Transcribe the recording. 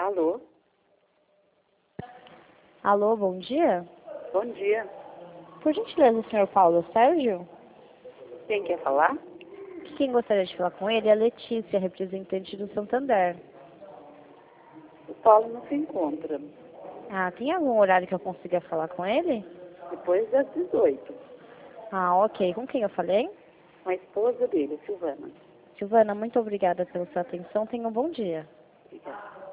Alô? Alô, bom dia. Bom dia. Por gentileza, o senhor Paulo Sérgio? Quem quer falar? Quem gostaria de falar com ele é a Letícia, representante do Santander. O Paulo não se encontra. Ah, tem algum horário que eu consiga falar com ele? Depois das 18. Ah, ok. Com quem eu falei? Com a esposa dele, Silvana. Silvana, muito obrigada pela sua atenção. Tenha um bom dia. Obrigada.